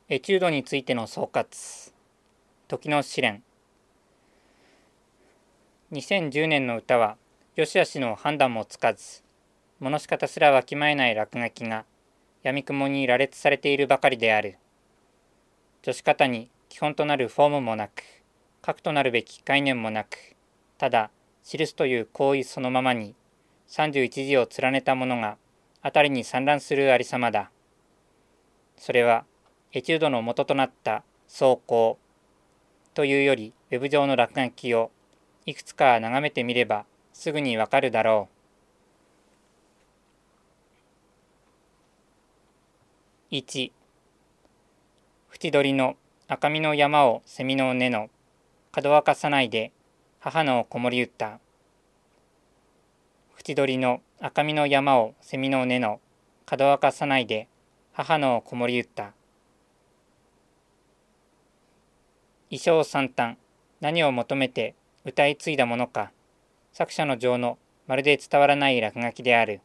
エチュードについての総括。時の試練。2010年の歌は、良し悪しの判断もつかず、物仕方すらわきまえない落書きが、闇雲に羅列されているばかりである。助詞方に基本となるフォームもなく、核となるべき概念もなく、ただ、記すという行為そのままに、31字を連ねたものが、辺りに散乱するありさまだ。それは、エチュードの元となった草稿というよりウェブ上の落書きをいくつか眺めてみればすぐにわかるだろう。1、縁取りの赤身の山を蝉の根のかわかさないで母の子守歌。縁取りの赤身の山を蝉の根のかわかさないで母の子守歌。衣装三端、何を求めて歌い継いだものか、作者の情のまるで伝わらない落書きである。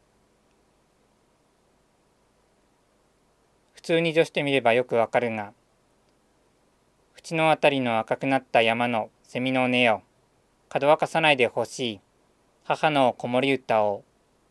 普通に助してみればよくわかるが、縁のあたりの赤くなった山の蝉の根を、かどわかさないでほしい、母の子守歌を。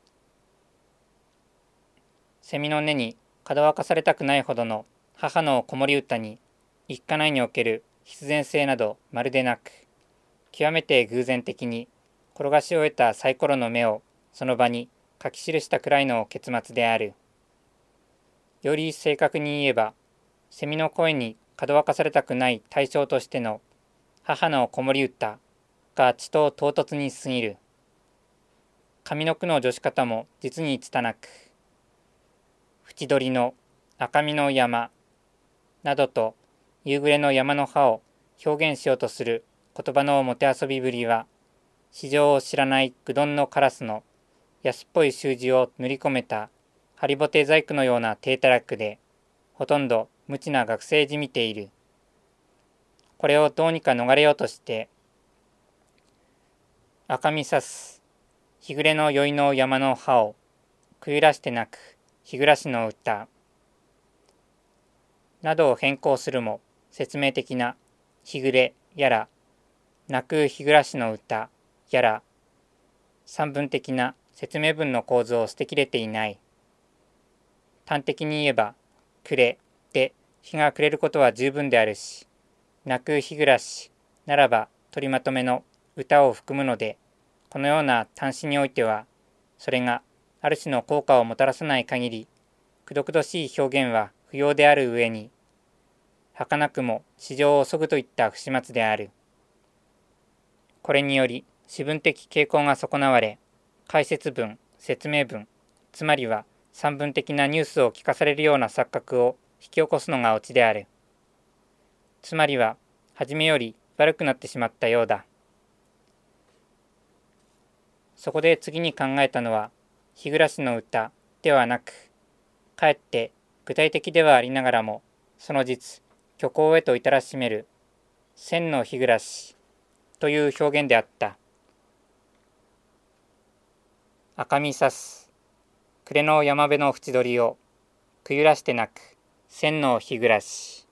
蝉の根にかどわかされたくないほどの母の子守歌に、一家内における必然性などまるでなく、極めて偶然的に転がし終えたサイコロの目をその場に書き記したくらいの結末である。より正確に言えば、蝉の声にかどわかされたくない対象としての母の子守歌がちと唐突に過ぎる。上の句の助詞方も実に拙く、縁取りの赤身の山などと夕暮れの山の葉を表現しようとする言葉のもてあそびぶりは、市場を知らないぐどんのカラスの安っぽい習字を塗り込めたハリボテ細工のような低たらくで、ほとんど無知な学生じみている。これをどうにか逃れようとして、赤みさす日暮れの宵の山の葉をくゆらして泣く日暮らしの歌などを変更するも、説明的な日暮れやら泣く日暮らしの歌やら散文的な説明文の構図を捨てきれていない。端的に言えば、暮れで日が暮れることは十分であるし、泣く日暮らしならば取りまとめの歌を含むので、このような端子においては、それがある種の効果をもたらさない限り、くどくどしい表現は不要である上に、儚くも市場をそぐといった不始末である。これにより、詩文的傾向が損なわれ、解説文、説明文、つまりは散文的なニュースを聞かされるような錯覚を引き起こすのがオチである。つまりは、初めより悪くなってしまったようだ。そこで次に考えたのは、日暮らしの歌ではなく、かえって具体的ではありながらも、その実、虚構へと至らしめる、千の日暮らしという表現であった。赤みさす暮れの山辺の縁取りをくゆらして泣く千の日暮らし。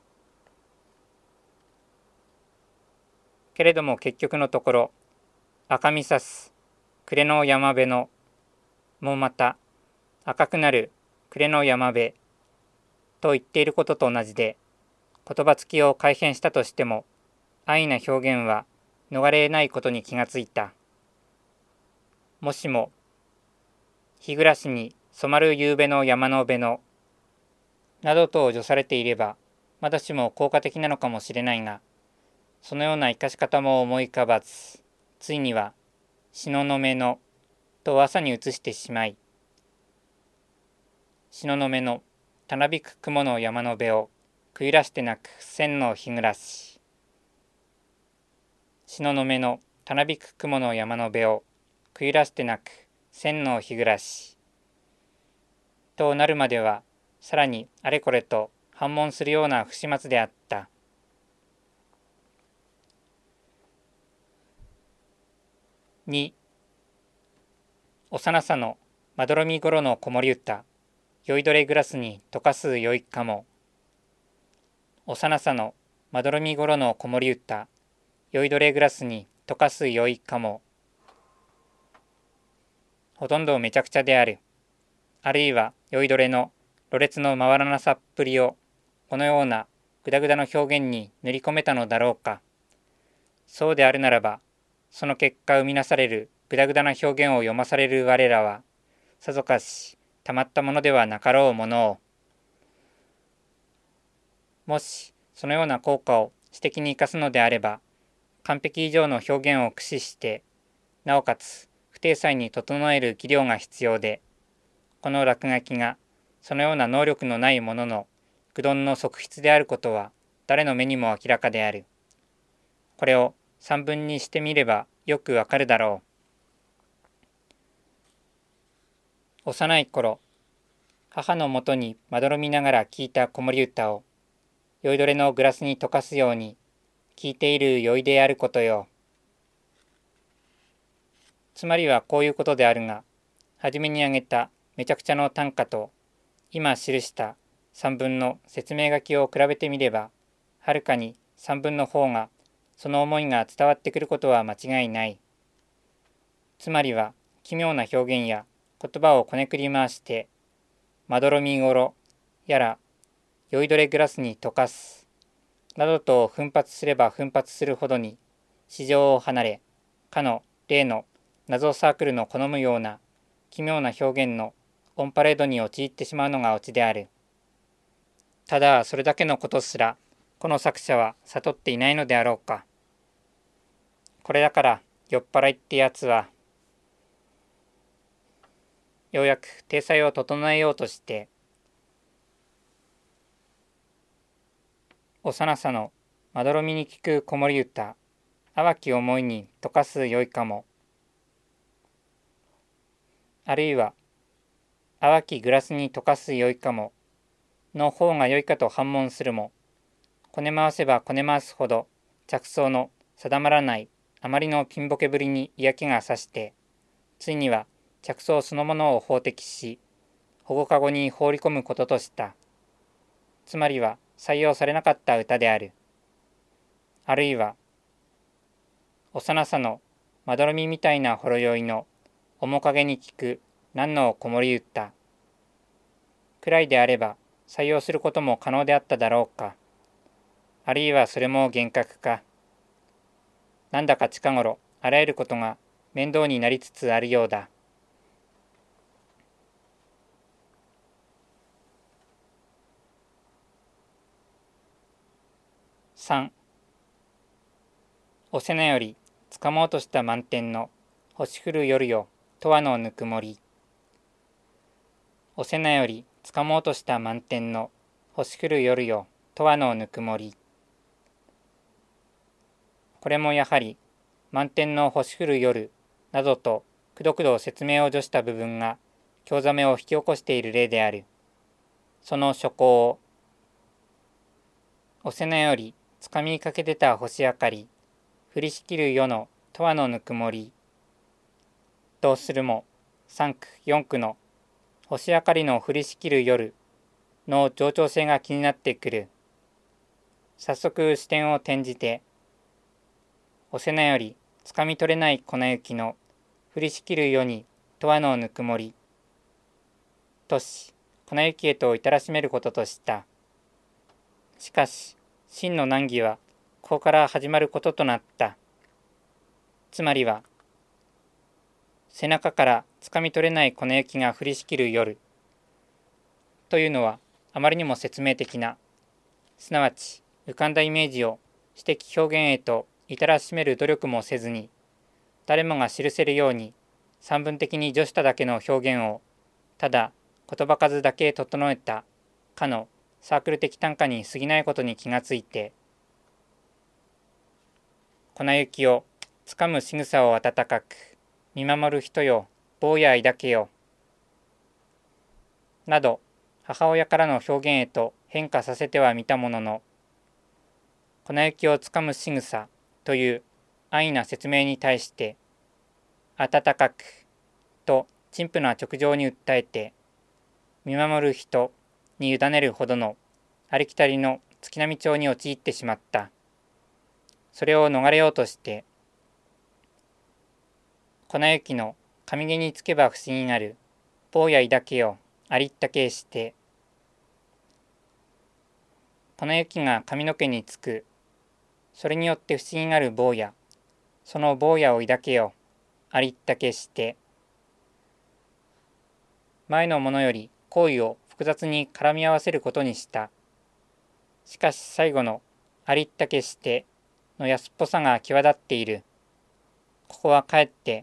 けれども結局のところ、赤みさす暮れの山辺のもまた赤くなる暮れの山辺と言っていることと同じで、言葉つきを改変したとしても安易な表現は逃れないことに気がついた。もしも日暮らしに染まる夕べの山の辺のなどと助されていればまだしも効果的なのかもしれないが、そのような生かし方も思い浮かばず、ついには東雲のと朝に移してしまい、東雲のたなびく雲の山の辺をくゆらして泣く千の日暮らし。東雲のたなびく雲の山の辺をくゆらして泣く千の日暮らし。となるまでは、さらにあれこれと反問するような不始末であった。2、幼さのまどろみごろの子守歌、酔いどれグラスに溶かすよいかも。 幼さのまどろみごろの子守歌、酔いどれグラスに溶かす酔いかも。ほとんどめちゃくちゃである。あるいは酔いどれのろれつの回らなさっぷりをこのようなぐだぐだの表現に塗り込めたのだろうか。そうであるならば、その結果生みなされるぐだぐだな表現を読まされる我らは、さぞかしたまったものではなかろうものを。もしそのような効果を私的に生かすのであれば、完璧以上の表現を駆使して、なおかつ不体裁に整える技量が必要で、この落書きがそのような能力のないものの愚鈍の側筆であることは誰の目にも明らかである。これを三分にしてみればよくわかるだろう。幼い頃、母のもとにまどろみながら聞いた子守歌を酔いどれのグラスに溶かすように聞いている酔いであることよ。つまりはこういうことであるが、はじめに挙げためちゃくちゃの短歌と今記した三文の説明書きを比べてみれば、はるかに三文の方がその思いが伝わってくることは間違いない。つまりは奇妙な表現や言葉をこねくり回して、まどろみごろやら酔いどれグラスに溶かすなどと奮発すれば奮発するほどに市場を離れ、かの例の謎サークルの好むような奇妙な表現のオンパレードに陥ってしまうのがオチである。ただそれだけのことすらこの作者は悟っていないのであろうか。これだから酔っ払いってやつはようやく体裁を整えようとして幼さのまどろみに聞く子守歌、淡き思いに溶かすよいかも、あるいは淡きグラスに溶かすよいかもの方がよいかと反問するも、こね回せばこね回すほど着想の定まらないあまりのピンボケぶりに嫌気がさして、ついには着想そのものを法的し保護かごに放り込むこととした。つまりは採用されなかった歌である。あるいは幼さのまどろみみたいなほろ酔いの面影に聞く何の子守歌くらいであれば採用することも可能であっただろうか。あるいはそれも幻覚か。なんだか近頃あらゆることが面倒になりつつあるようだ。3. おせなよりつかもうとした満天の星降る夜よとわのぬくもり。おせなよりつかもうとした満天の星降る夜よとわのぬくもり。これもやはり満天の星降る夜などとくどくど説明を助した部分が興ざめを引き起こしている例である。その初項をおせなよりつかみかけてた星明かり降りしきる夜のとわのぬくもりとするも、3句4句の星明かりの降りしきる夜の冗長性が気になってくる。早速視点を転じて、おせなよりつかみ取れない粉雪の降りしきる夜にとわのぬくもりとし、粉雪へと至らしめることとした。しかし真の難儀はここから始まることとなった。つまりは背中からつかみ取れない粉雪が降りしきる夜というのはあまりにも説明的な、すなわち浮かんだイメージを詩的表現へと至らしめる努力もせずに、誰もが記せるように散文的に助しただけの表現をただ言葉数だけ整えたかのサークル的短歌に過ぎないことに気がついて、粉雪をつかむ仕草を温かく見守る人よ坊や抱けよなど母親からの表現へと変化させてはみたものの、粉雪をつかむ仕草という安易な説明に対して温かくと陳腐な直情に訴えて見守る人に委ねるほどのありきたりの月並町に陥ってしまった。それを逃れようとして、粉雪の上毛につけば不思議なる坊や抱けよありったけして、粉雪が髪の毛につく、それによって不思議なる坊や、その坊やを抱けよありったけして、前のものより行為を複雑に絡み合わせることにした。しかし最後のありったけしての安っぽさが際立っている。ここはかえって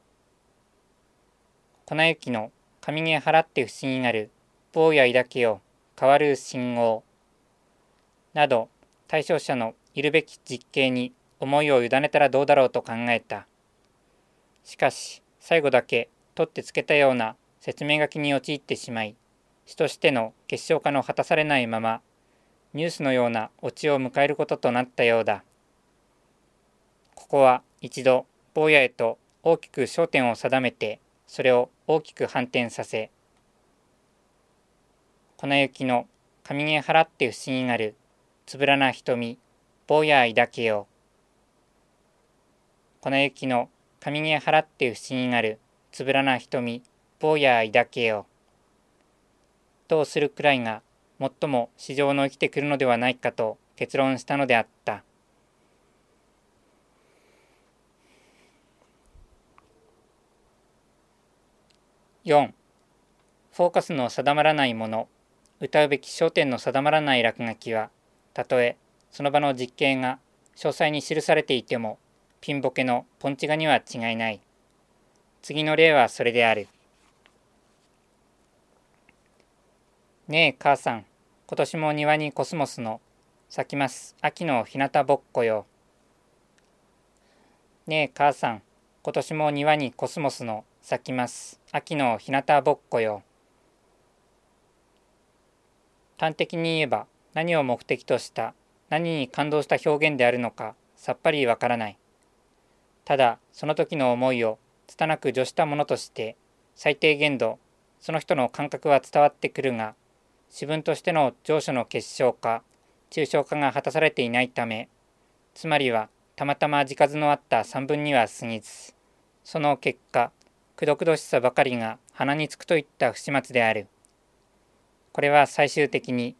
粉雪の上毛払って不思議なる坊や抱けよ変わる信号など対象者のいるべき実形に思いを委ねたらどうだろうと考えた。しかし最後だけ取ってつけたような説明書きに陥ってしまい、詩としての結晶化の果たされないままニュースのようなオチを迎えることとなったようだ。ここは一度坊やへと大きく焦点を定めて、それを大きく反転させ、粉雪の上毛払って不思議がるつぶらな瞳坊や抱けよ粉雪の上毛払って不思議がるつぶらな瞳坊や抱けよとするくらいが最も市場の生きてくるのではないかと結論したのであった。4. フォーカスの定まらないもの、歌うべき焦点の定まらない落書きは、たとえその場の実景が詳細に記されていても、ピンボケのポンチ画には違いない。次の例はそれである。ねえ母さん、今年も庭にコスモスの咲きます秋の日向ぼっこよ。ねえ母さん、今年も庭にコスモスの咲きます秋の日向ぼっこよ。端的に言えば何を目的とした何に感動した表現であるのかさっぱりわからない。ただその時の思いを拙く助したものとして最低限度その人の感覚は伝わってくるが、詩文としての上書の結晶化抽象化が果たされていないため、つまりはたまたま字数のあった散文には過ぎず、その結果くどくどしさばかりが鼻につくといった不始末である。これは最終的に、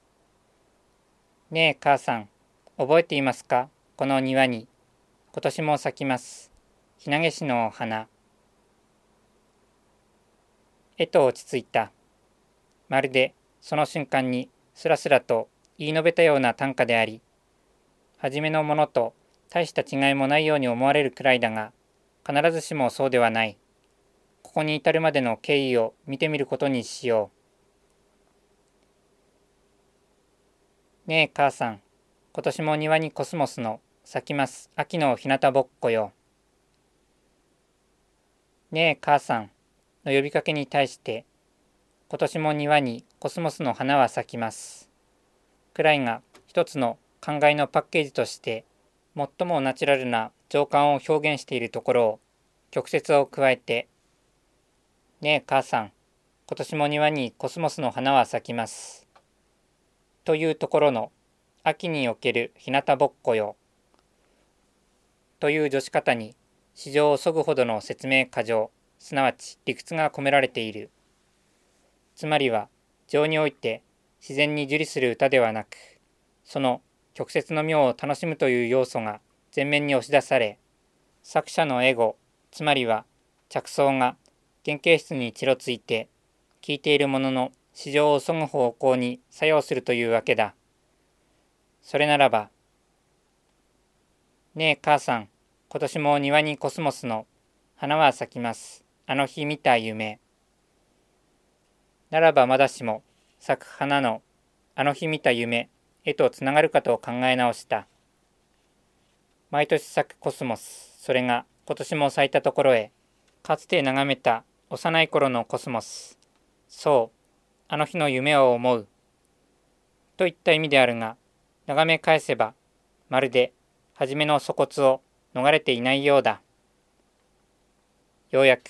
ねえ母さん、覚えていますか、この庭に今年も咲きますひなげしの花へと落ち着いた。まるでその瞬間にスラスラと言い述べたような短歌であり、初めのものと大した違いもないように思われるくらいだが、必ずしもそうではない。ここに至るまでの経緯を見てみることにしよう。ねえ母さん、今年も庭にコスモスの咲きます秋の日向ぼっこよ。ねえ母さんの呼びかけに対して、今年も庭にコスモスの花は咲きますくらいが一つの考えのパッケージとして最もナチュラルな情感を表現しているところを曲折を加えて、ねえ母さん、今年も庭にコスモスの花は咲きますというところの秋における日向ぼっこよという助詞方に市場をそぐほどの説明過剰、すなわち理屈が込められている。つまりは情において自然に受理する歌ではなく、その曲折の妙を楽しむという要素が前面に押し出され、作者のエゴ、つまりは着想が原型質にちろついて聴いているものの市場をそぐ方向に作用するというわけだ。それならば、ねえ母さん、今年も庭にコスモスの花は咲きますあの日見た夢ならばまだしも咲く花のあの日見た夢へとつながるかと考え直した。毎年咲くコスモス、それが今年も咲いたところへ、かつて眺めた幼い頃のコスモス、そうあの日の夢を思うといった意味であるが、眺め返せばまるで初めの粗骨を逃れていないようだ。ようやく、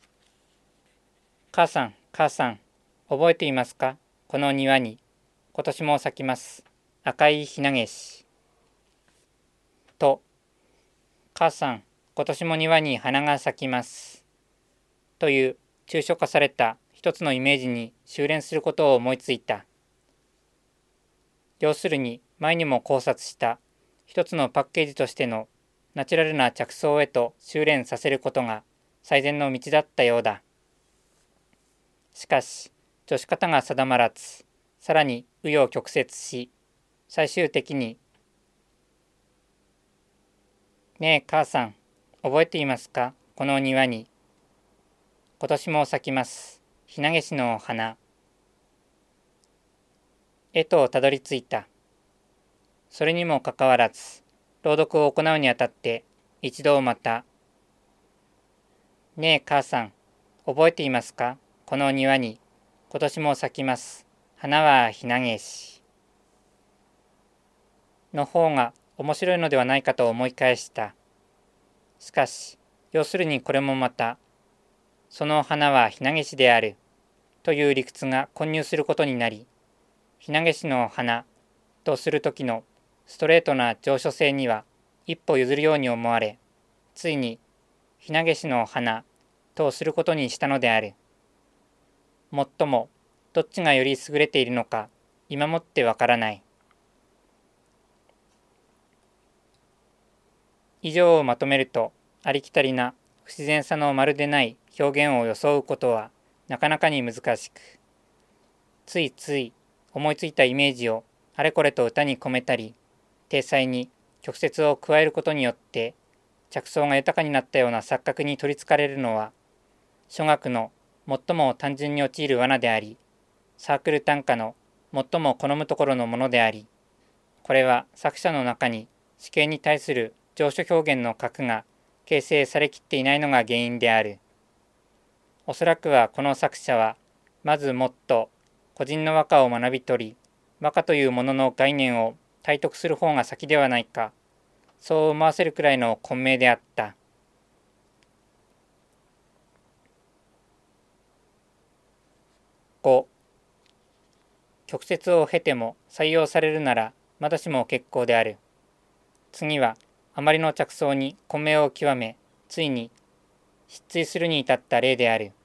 母さん母さん、覚えていますか、この庭に今年も咲きます赤いひなげし。と、母さん、今年も庭に花が咲きます。という抽象化された一つのイメージに修練することを思いついた。要するに前にも考察した一つのパッケージとしてのナチュラルな着想へと修練させることが最善の道だったようだ。しかし、助し方が定まらず、さらに紆余曲折し、最終的に、ねえ母さん、覚えていますか、この庭に。今年も咲きます。ひなげしの花。へとたどり着いた。それにもかかわらず、朗読を行うにあたって、一度また、ねえ母さん、覚えていますか、この庭に。今年も咲きます。花はひなげし。の方が面白いのではないかと思い返した。しかし、要するにこれもまた、その花はひなげしであるという理屈が混入することになり、ひなげしの花とするときのストレートな上書性には一歩譲るように思われ、ついにひなげしの花とすることにしたのである。もっとも、どっちがより優れているのか、今もってわからない。以上をまとめると、ありきたりな不自然さのまるでない表現を装うことはなかなかに難しく、ついつい思いついたイメージをあれこれと歌に込めたり、体裁に曲折を加えることによって着想が豊かになったような錯覚に取りつかれるのは、書学の最も単純に陥る罠であり、サークル短歌の最も好むところのものであり、これは作者の中に詩形に対する上書表現の核が形成されきっていないのが原因である。おそらくはこの作者は、まずもっと個人の和歌を学び取り、和歌というものの概念を体得する方が先ではないか、そう思わせるくらいの混迷であった。5. 曲折を経ても採用されるならまだしも結構である。次はあまりの着想に混迷を極め、ついに失墜するに至った例である。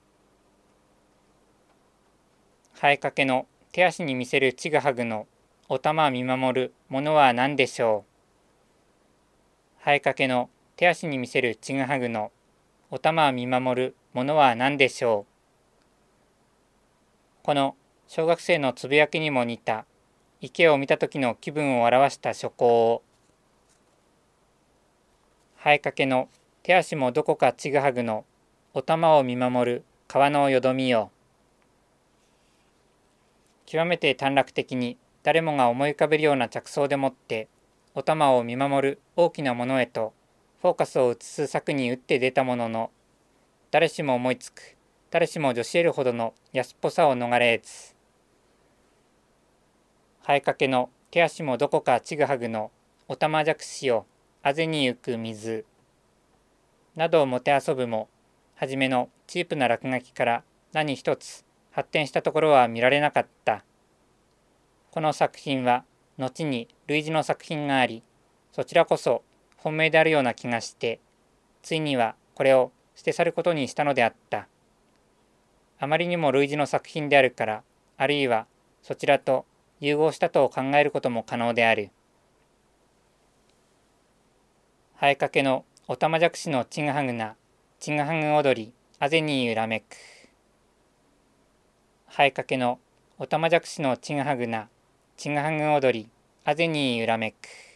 生えかけの手足に見せるちぐはぐのお玉見守るものは何でしょう。生えかけの手足に見せるちぐはぐのお玉見守るものは何でしょう。この小学生のつぶやきにも似た池を見た時の気分を表した書稿を、生えかけの手足もどこかちぐはぐのお玉を見守る川のよどみよ。極めて短絡的に誰もが思い浮かべるような着想でもってお玉を見守る大きなものへとフォーカスを移す策に打って出たものの、誰しも思いつく、誰しも女子得るほどの安っぽさを逃れず、生えかけの手足もどこかちぐはぐのおたまじゃくしをあぜに行く水などをもてあそぶも、はじめのチープな落書きから何一つ発展したところは見られなかった。この作品は後に類似の作品があり、そちらこそ本命であるような気がして、ついにはこれを捨て去ることにしたのであった。あまりにも類似の作品であるから、あるいはそちらと融合したと考えることも可能である。生えかけのおたまじゃくしのちぐはぐなちぐはぐ踊りあぜに揺らめく。生えかけのおたまじゃくしのちぐはぐなちぐはぐ踊りあぜに揺らめく。